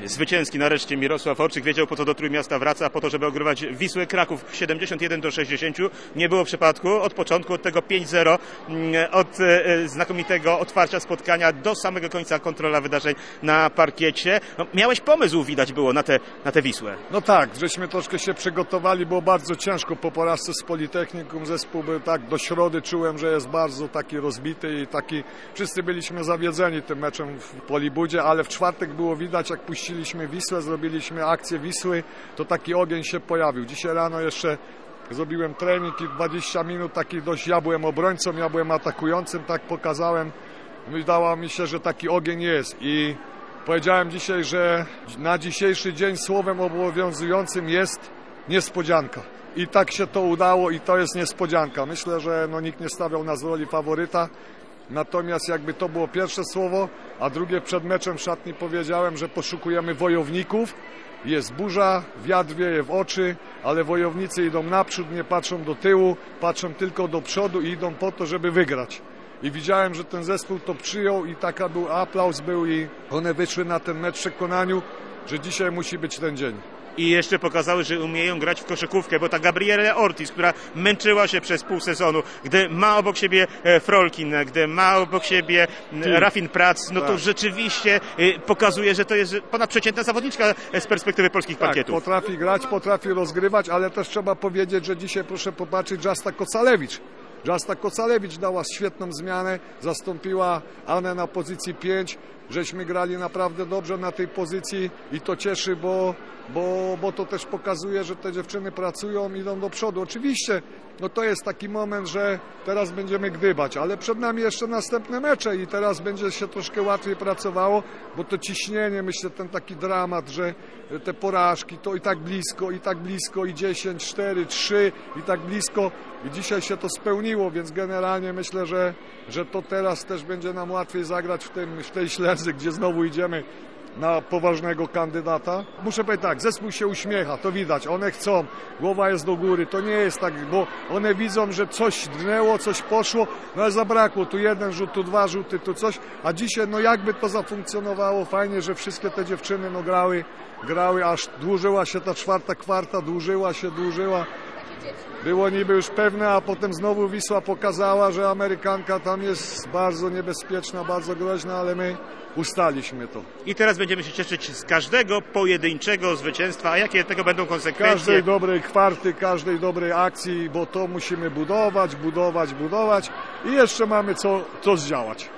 Zwycięski nareszcie Mirosław Orczyk wiedział, po co do Trójmiasta wraca, po to, żeby ogrywać Wisłę Kraków 71-60. Nie było przypadku. Od początku, od tego 5-0, od znakomitego otwarcia spotkania do samego końca kontrola wydarzeń na parkiecie. No, miałeś pomysł, widać było, na tę Wisłę. No tak, żeśmy troszkę się przygotowali, było bardzo ciężko po porażce z Politechnikum. Zespół był tak do środy, czułem, że jest bardzo taki rozbity i taki, wszyscy byliśmy zawiedzeni tym meczem w Polibudzie, ale w czwartek było widać, jak puściliśmy Wisłę, zrobiliśmy akcję Wisły, to taki ogień się pojawił. Dzisiaj rano jeszcze zrobiłem trening i 20 minut taki dość, ja byłem obrońcą, ja byłem atakującym, tak pokazałem, wydało mi się, że taki ogień jest i powiedziałem dzisiaj, że na dzisiejszy dzień słowem obowiązującym jest niespodzianka. I tak się to udało i to jest niespodzianka. Myślę, że nikt nie stawiał nas w roli faworyta. Natomiast jakby to było pierwsze słowo, a drugie przed meczem w szatni powiedziałem, że poszukujemy wojowników. Jest burza, wiatr wieje w oczy, ale wojownicy idą naprzód, nie patrzą do tyłu, patrzą tylko do przodu i idą po to, żeby wygrać. I widziałem, że ten zespół to przyjął i taka był aplauz był i one wyszły na ten mecz w przekonaniu, że dzisiaj musi być ten dzień. I jeszcze pokazały, że umieją grać w koszykówkę, bo ta Gabriela Ortiz, która męczyła się przez pół sezonu, gdy ma obok siebie Frolkin, gdy ma obok siebie Rafin Prac, no to rzeczywiście pokazuje, że to jest ponadprzeciętna zawodniczka z perspektywy polskich parkietów. Potrafi grać, potrafi rozgrywać, ale też trzeba powiedzieć, że dzisiaj proszę popatrzeć, Jasta Kocalewicz. Jasta Kocalewicz dała świetną zmianę, zastąpiła Anę na pozycji 5. Żeśmy grali naprawdę dobrze na tej pozycji i to cieszy, bo to też pokazuje, że te dziewczyny pracują, idą do przodu. Oczywiście to jest taki moment, że teraz będziemy gdybać, ale przed nami jeszcze następne mecze i teraz będzie się troszkę łatwiej pracowało, bo to ciśnienie, myślę, ten taki dramat, że te porażki, to i tak blisko, i 10, 4, 3 i tak blisko i dzisiaj się to spełniło, więc generalnie myślę, że to teraz też będzie nam łatwiej zagrać w tej śledzy, gdzie znowu idziemy na poważnego kandydata. Muszę powiedzieć tak, zespół się uśmiecha, to widać, one chcą, głowa jest do góry, to nie jest tak, bo one widzą, że coś drgnęło, coś poszło, ale zabrakło, tu jeden rzut, tu dwa rzuty, tu coś, a dzisiaj jakby to zafunkcjonowało, fajnie, że wszystkie te dziewczyny grały, aż dłużyła się ta czwarta kwarta, dłużyła. Było niby już pewne, a potem znowu Wisła pokazała, że Amerykanka tam jest bardzo niebezpieczna, bardzo groźna, ale my ustaliśmy to. I teraz będziemy się cieszyć z każdego pojedynczego zwycięstwa, a jakie tego będą konsekwencje? Każdej dobrej kwarty, każdej dobrej akcji, bo to musimy budować i jeszcze mamy co zdziałać.